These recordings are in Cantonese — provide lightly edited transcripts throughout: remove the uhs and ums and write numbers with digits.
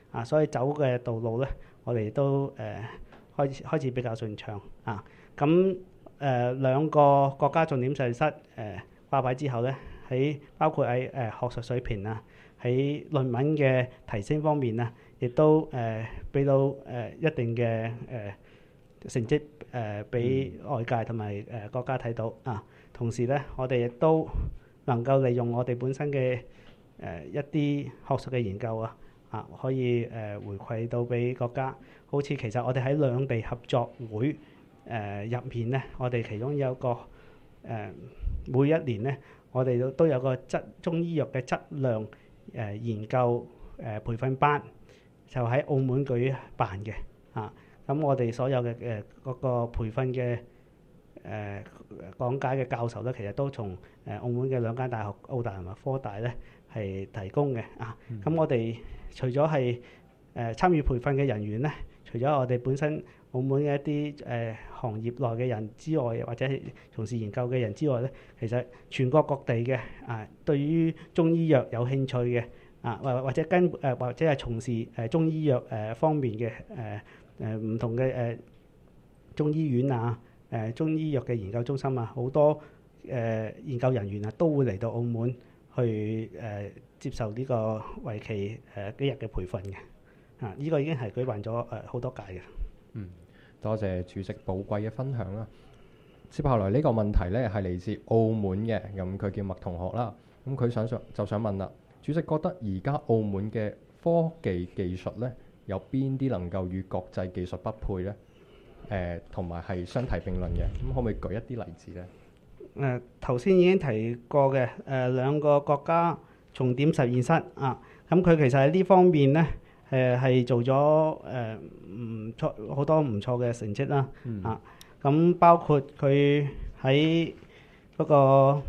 所以走嘅道路咧，我哋都開始比較順暢啊。咁兩個國家重點實驗室掛牌之後咧，包括喺學術水平啊，喺論文嘅提升方面啊，亦都俾到一定嘅成績俾外界同埋國家睇到啊。同時咧，我哋亦都能夠利用我哋本身嘅一啲學術嘅研究可以回饋到俾國家。好似其實我哋喺兩地合作會入面咧，我哋其中有個每一年咧，我哋都有個中醫藥嘅質量研究培訓班，就喺澳門舉辦嘅啊。咁我哋所有嘅嗰個培訓嘅講解嘅教授咧，其實都從澳門嘅兩間大學澳大同埋科大咧係提供嘅啊。咁我哋除咗係參與培訓嘅人員咧，除咗我哋本身澳門嘅一啲行業內嘅人之外，或者係從事研究嘅人之外咧，其實全國各地嘅對於中醫藥有興趣嘅或者或者係從事中醫藥方面嘅唔同嘅中醫院中醫藥嘅研究中心好多研究人員都會嚟到澳門去接受呢個為期幾日嘅培訓嘅。呢個已經係舉辦咗好多屆嘅。 多謝主席寶貴嘅分享啦。接下來呢個問題呢係嚟自澳門嘅，咁佢叫麥同學啦。咁佢就想問啦，主席覺得而家澳門嘅科技技術呢，有邊啲能夠與國際技術匹配呢？同埋係相提並論嘅，咁可唔可以舉一啲例子呢？ 頭先已經提過嘅兩個國家重點實驗室咁佢其實喺呢方面呢係做咗唔錯好多唔錯嘅成績啦。咁包括佢喺嗰個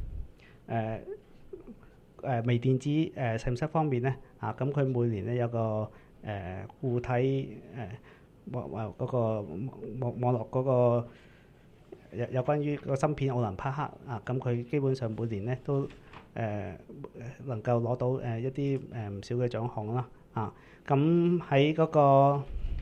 微電子實驗室方面呢咁佢每年呢有個固體嗰個網絡嗰個有關於個芯片奧林匹克咁佢基本上每年咧都能夠攞到一啲唔少嘅獎項啦。咁喺嗰個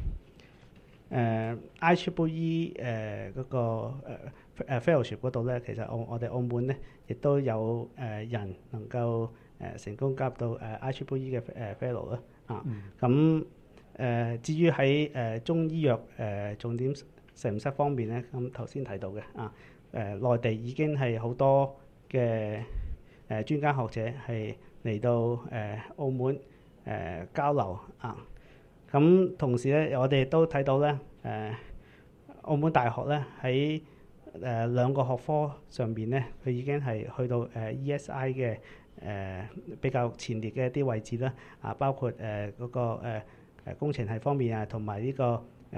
IEEE 嗰個fellowship 嗰度咧，其實我哋澳門咧亦都有人能夠成功加入到IEEE 嘅fellow 啦。咁至於喺中醫藥重點實驗室方面咧，咁頭先提到嘅內地已經係好多嘅專家學者係嚟到澳門交流咁同時咧，我哋都睇到咧澳門大學咧喺兩個學科上邊咧，佢已經係去到ESI 嘅比較前列嘅一啲位置啦。包括嗰個工程系方面同埋呢個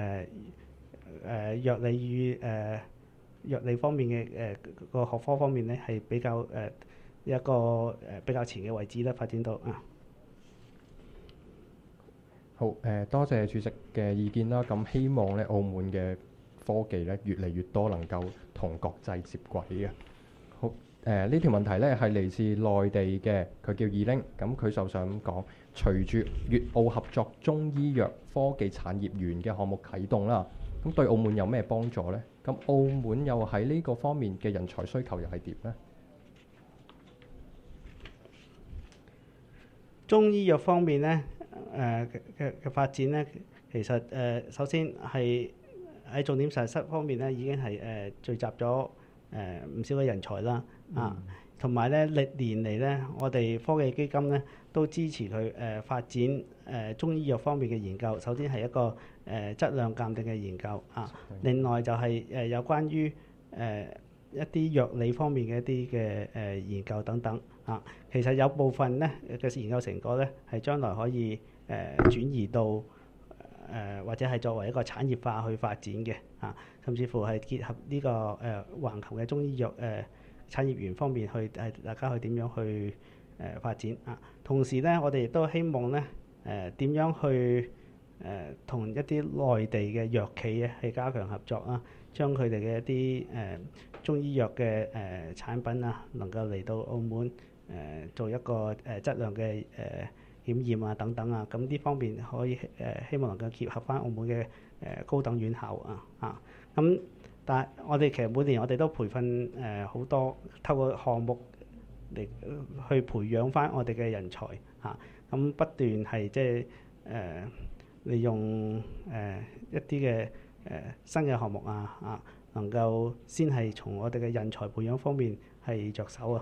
藥理與藥理方面嘅個學科方面咧，係比較一個比較前嘅位置咧發展到好多謝主席嘅意見啦。咁希望咧澳門嘅科技咧越嚟越多能夠同國際接軌嘅。好呢條問題咧係嚟自內地嘅，佢叫二玲。咁佢就想講，隨住粵澳合作中醫藥科技產業園嘅項目啟動啦，咁對澳門有咩幫助呢？咁澳門又喺呢個方面嘅人才需求又係點呢？ 中醫藥方面咧嘅發展咧，其實首先係喺重點實驗室方面咧，已經係聚集咗唔少嘅人才啦。同埋咧歷年嚟咧，我哋科技基金咧都支持佢發展中醫藥方面嘅研究。首先係一個質量鑑定嘅研究另外就係有關於一啲藥理方面嘅一啲嘅研究等等其實有部分咧嘅研究成果咧係將來可以轉移到或者係作為一個產業化去發展嘅甚至乎係結合呢個環球嘅中醫藥產業園方面去大家去點樣去發展同時咧，我哋亦都希望咧點樣去同一啲內地嘅藥企去加強合作將佢哋嘅一啲中醫藥嘅產品能夠嚟到澳門做一個質量嘅檢驗啊等等啊，咁呢方面可以希望能夠結合翻澳門嘅高等院校咁但係我哋其實每年我哋都培訓好多，透過項目嚟去培養翻我哋嘅人才咁不斷係即係利用一啲嘅新嘅項目能夠先係從我哋嘅人才培養方面係着手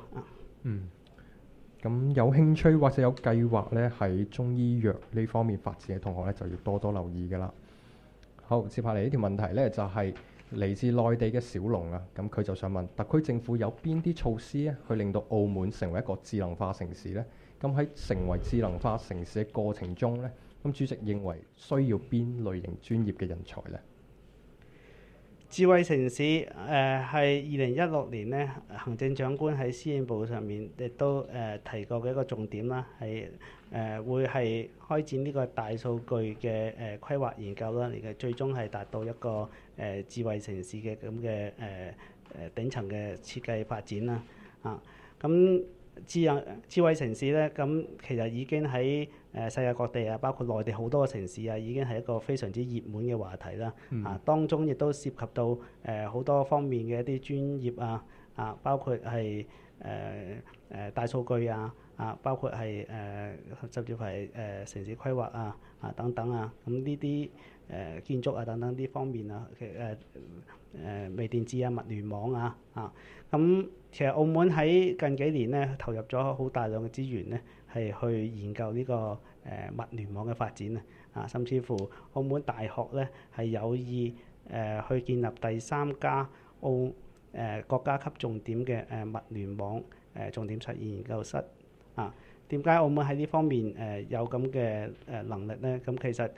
咁有興趣或者有計劃咧喺中醫藥呢方面發展嘅同學咧，就要多多留意㗎啦。好，接下嚟呢條問題咧就係嚟自內地嘅小龍啊，咁佢就想問特區政府有邊啲措施咧，去令到澳門成為一個智能化城市呢？咁喺成為智能化城市嘅過程中呢，咁主席認為需要邊類型專業嘅人才呢？ 智慧城市係2016年呢，行政長官喺施政報告上面亦都提過嘅一個重點啦，係會係開展呢個大數據嘅規劃研究啦，嚟嘅最終係達到一個智慧城市嘅咁嘅頂層嘅設計發展啦。咁智慧城市咧，咁其實已經喺世界各地包括內地好多個城市已經係一個非常之熱門嘅話題啦。當中亦都涉及到好多方面嘅一啲專業包括係大數據包括係甚至乎係城市規劃等等咁呢啲建築等等呢方面微電子物聯網咁其實澳門喺近幾年咧投入咗好大量嘅資源咧，係去研究呢個物聯網嘅發展甚至乎澳門大學咧係有意去建立第3家國家級重點嘅物聯網重點實驗研究室點解澳門喺呢方面有咁嘅能力咧？咁其實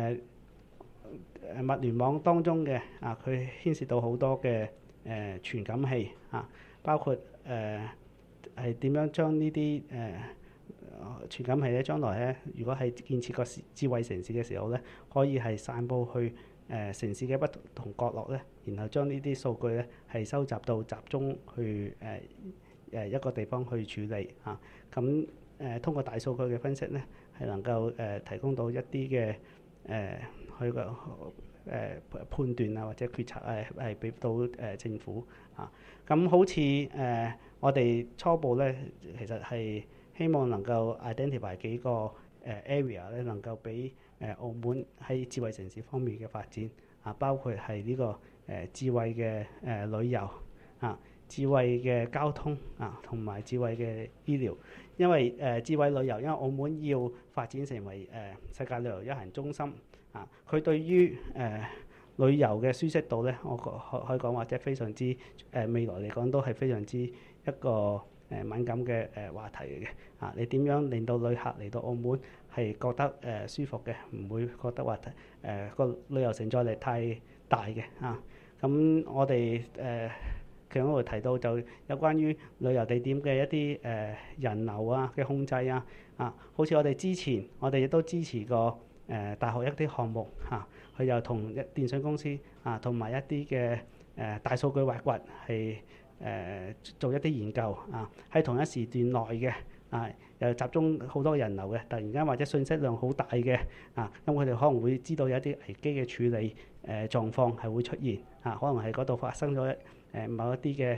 物聯網當中嘅佢牽涉到好多嘅傳感器包括係點樣將呢啲傳感器咧，將來咧如果係建設個智慧城市嘅時候咧，可以係散佈去城市嘅不同角落咧，然後將呢啲數據咧係收集到集中去一個地方去處理咁通過大數據嘅分析咧，係能夠提供到一啲嘅去個判斷或者決策係俾到政府咁好似我哋初步咧，其實係希望能夠 identify 幾個area 咧，能夠俾澳門喺智慧城市方面嘅發展包括係呢個智慧嘅旅遊智慧嘅交通同埋智慧嘅醫療。因為智慧旅遊，因為澳門要發展成為世界旅遊一行中心佢對於旅遊嘅舒適度咧，我可以講或者非常之未來嚟講都係非常之一個敏感嘅話題嚟嘅你點樣令到旅客嚟到澳門係覺得舒服嘅，唔會覺得話個旅遊承載力太大嘅咁我哋其中會提到就有關於旅遊地點嘅一啲人流嘅控制好似我哋之前我哋亦都支持過大學一啲項目佢又同電信公司同埋一啲嘅大數據挖掘係做一啲研究喺同一時段內嘅又集中好多人流嘅，突然間或者信息量好大嘅咁佢哋可能會知道有一啲危機嘅處理狀況係會出現可能係嗰度發生咗某一啲嘅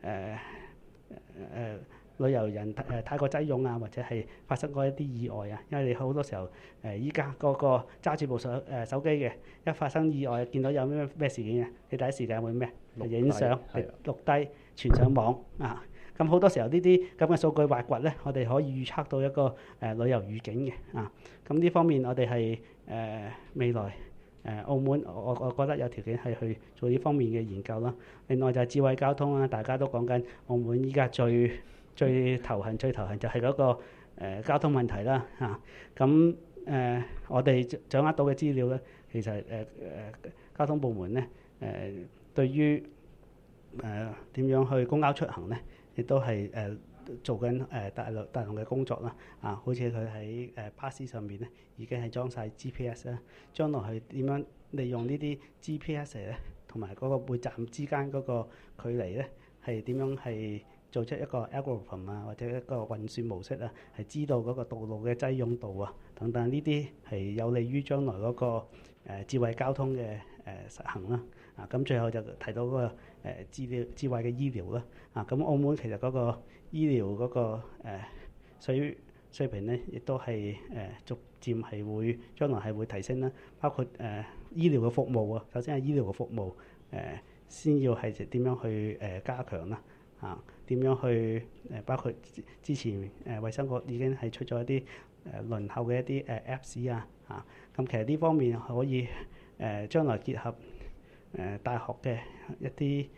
旅遊人太過擠擁或者係發生過一啲意外因為你好多時候依家個個揸住部手機嘅，一發生意外見到有咩事件你第一時間會咩？影相錄低傳上網咁好多時候呢啲咁嘅數據挖掘咧，我哋可以預測到一個旅遊預警嘅咁呢方面我哋係未來澳門我覺得有條件係去做呢方面嘅研究啦。另外就係智慧交通大家都講緊澳門依家最頭痕就係嗰個交通問題啦咁我哋掌握到嘅資料咧，其實交通部門咧對於點樣去公交出行咧，亦都係做緊大量嘅工作啦好似佢喺巴士上面咧已經係裝晒 GPS 啦，將來係點樣利用呢啲 GPS 咧，同埋嗰個每站之間嗰個距離咧係點樣係做出一個 algorithm 啊，或者一個運算模式啊，係知道嗰個道路嘅擠擁度啊等等，呢啲係有利於將來嗰個智慧交通嘅實行啦。咁最後就提到嗰個智慧嘅醫療啦。咁澳門其實嗰個醫療嗰個水平咧，亦都係逐漸係會將來係會提升啦。包括醫療嘅服務啊，首先係醫療嘅服務先要係點樣去加強啦。點樣去包括之前衛生局已經係出咗一啲輪候嘅一啲Apps 啊。咁其實呢方面可以將來結合大學嘅一啲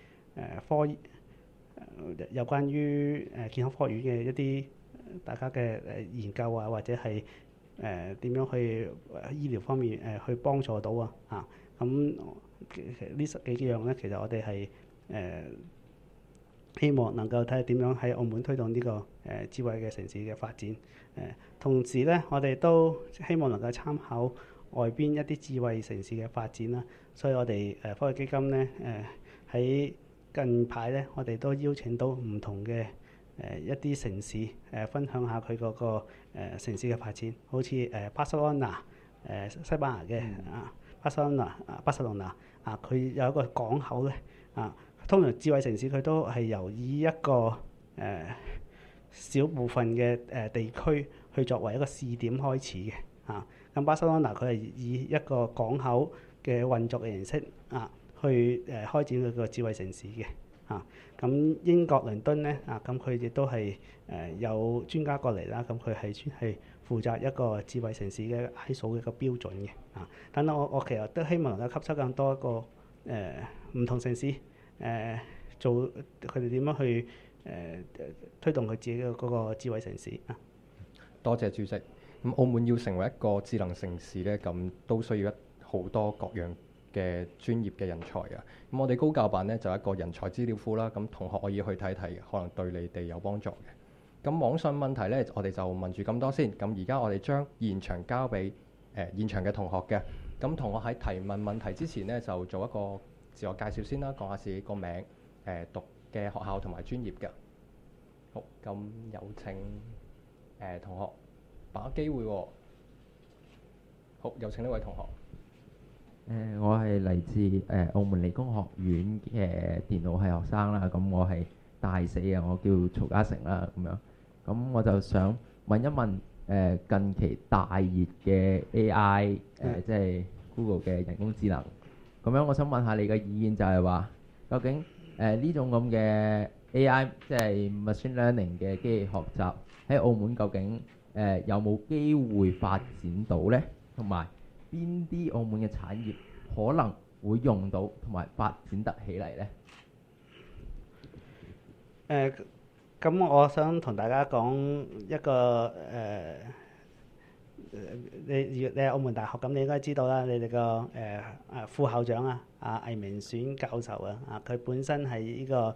有關於健康科學院嘅一啲大家嘅研究啊，或者係點樣去醫療方面去幫助到啊。咁其實呢十幾樣咧，其實我哋係希望能夠睇下點樣喺澳門推動呢個智慧嘅城市嘅發展。同時咧，我哋都希望能夠參考外邊一啲智慧城市嘅發展啦。所以我哋科技基金咧喺近排咧，我哋都邀請到唔同嘅一啲城市分享下佢嗰個城市嘅發展，好似巴塞羅那西班牙嘅巴塞隆拿佢有一個港口咧通常智慧城市佢都係由以一個小部分嘅地區去作為一個試點開始嘅咁巴塞羅那佢係以一個港口嘅運作嘅形式去開展佢個智慧城市嘅咁英國倫敦咧咁佢亦都係有專家過嚟啦，咁佢係專係負責一個智慧城市嘅 ISO 嘅一個標準嘅等等我其實都希望能夠吸收更多一個唔同城市做佢哋點樣去推動佢自己嘅嗰個智慧城市多謝主席。咁澳門要成為一個智能城市咧，咁都需要好多各樣嘅專業嘅人才啊。咁我哋高教辦咧就一個人才資料庫啦，咁同學可以去睇睇，可能對你哋有幫助嘅。咁網上問題咧，我哋就問住咁多先。咁而家我哋將現場交俾現場嘅同學嘅。咁同學喺提問問題之前咧，就做一個自我介紹先啦，講下自己個名、讀嘅學校同埋專業嘅。好，咁有請同學把握機會喎。好，有請呢位同學。 我係嚟自澳門理工學院嘅電腦系學生啦，咁我係大四嘅，我叫曹嘉誠啦，咁樣，咁我就想問一問近期大熱嘅 AI 即係 Google 嘅人工智能，咁樣我想問下你嘅意見就係話，究竟呢種咁嘅 AI 即係 machine learning 嘅機器學習喺澳門究竟有冇機會發展到呢？同埋邊啲澳門嘅產業可能會用到同埋發展得起嚟呢？ 咁我想同大家講一個你係澳門大學，咁你應該知道啦。你哋個副校長魏明選教授佢本身係呢個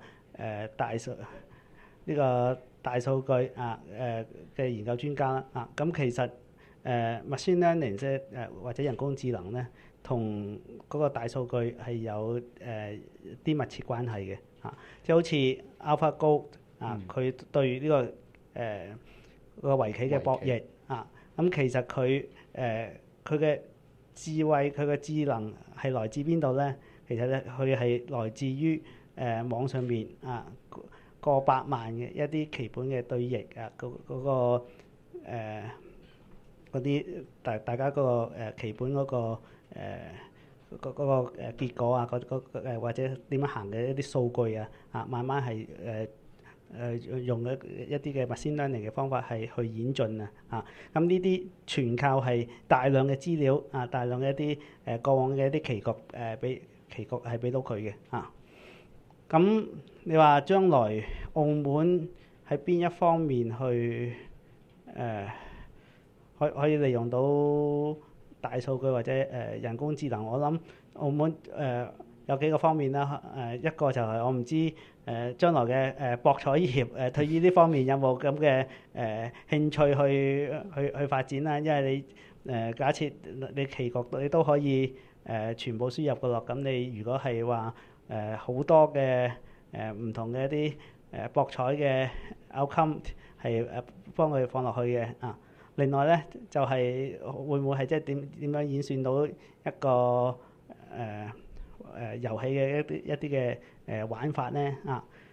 大數據嘅研究專家啦咁其實machine learning 即係或者人工智能咧，同嗰個大數據係有啲密切關係嘅即係好似 AlphaGo佢對呢個圍棋嘅博弈咁其實佢嘅智慧佢嘅智能係來自邊度咧？其實咧佢係來自於網上面過百萬嘅一啲棋盤嘅對弈嗰啲大家嗰個棋盤嗰個嗰個結果或者點樣行嘅一啲數據慢慢係用一啲嘅 machine learning 嘅方法係去演進咁呢啲全靠係大量嘅資料大量嘅一啲過往嘅一啲棋局係俾到佢嘅咁你話將來澳門喺邊一方面去可以利用到大數據或者人工智能？我諗澳門有幾個方面啦一個就係我唔知將來嘅博彩業對於呢方面有冇咁嘅興趣去發展啦。因為你假設你棋局你都可以全部輸入嘅咯，咁你如果係話好多嘅唔同嘅一啲博彩嘅 outcome 係幫佢放落去嘅啊。另外咧就係、會唔會係即係點樣演算到一個遊戲嘅一啲嘅玩法咧啊？